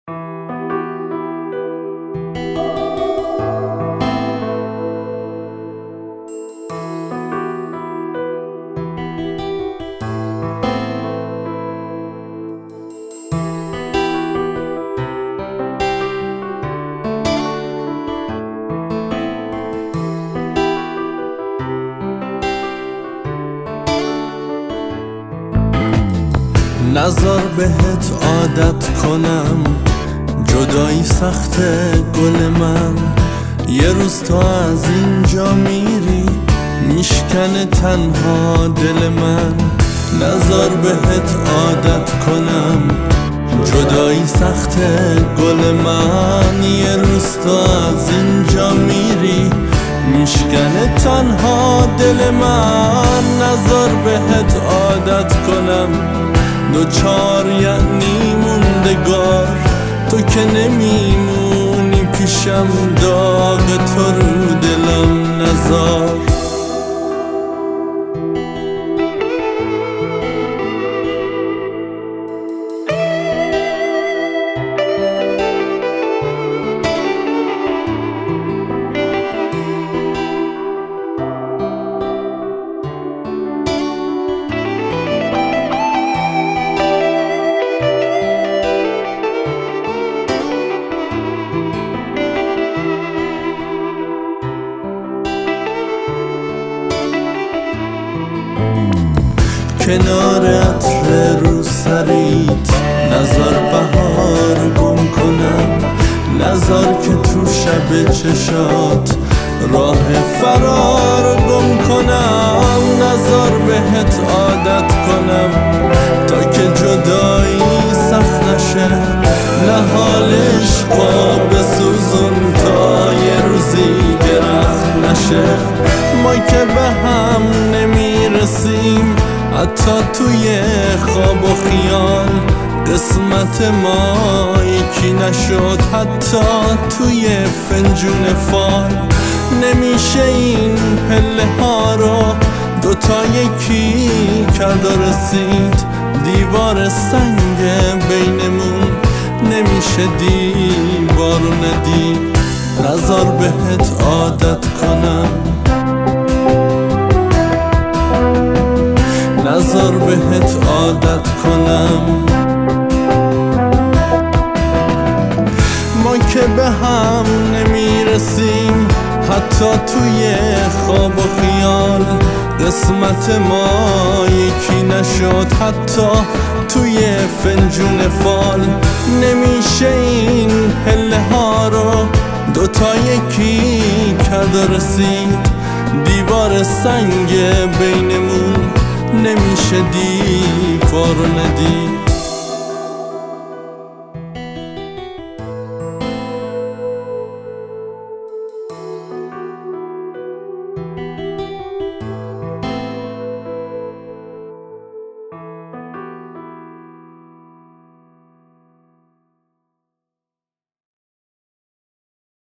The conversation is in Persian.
نذار بهت عادت کنم جدایی سخته گل من، یه روز تو از اینجا میری میشکنه تنها دل من. نذار بهت عادت کنم جدایی سخته گل من، یه روز تو از اینجا میری میشکنه تنها دل من. نذار بهت عادت کنم دوچار یعنی موندگار، تو که نمیمونی پیشم داغ تو رو دلم نذار. کنار عطر رو سریت نذار بهار گم کنم، نذار که تو شب چشات راه فرار گم کنم. نذار بهت عادت کنم تا که جدایی سخت نشه، نهالش خواب بسوزون تا یه روزی درخت نشه. ما که به هم نمیرسیم حتی توی خواب و خیال، قسمت ما یکی نشد حتی توی فنجون فال. نمیشه این پله ها رو دوتا یکی کرد و رسید، دیوار سنگ بینمون نمیشه دیوار و ندید. نذار بهت عادت کنم، نذار بهت عادت کنم. ما که به هم نمیرسیم حتی توی خواب و خیال، قسمت ما یکی نشد حتی توی فنجون فال. نمیشه این پله ها رو دوتا یکی کرد و رسید، دیوار سنگ بینمون نمیشه دیوار و ندید.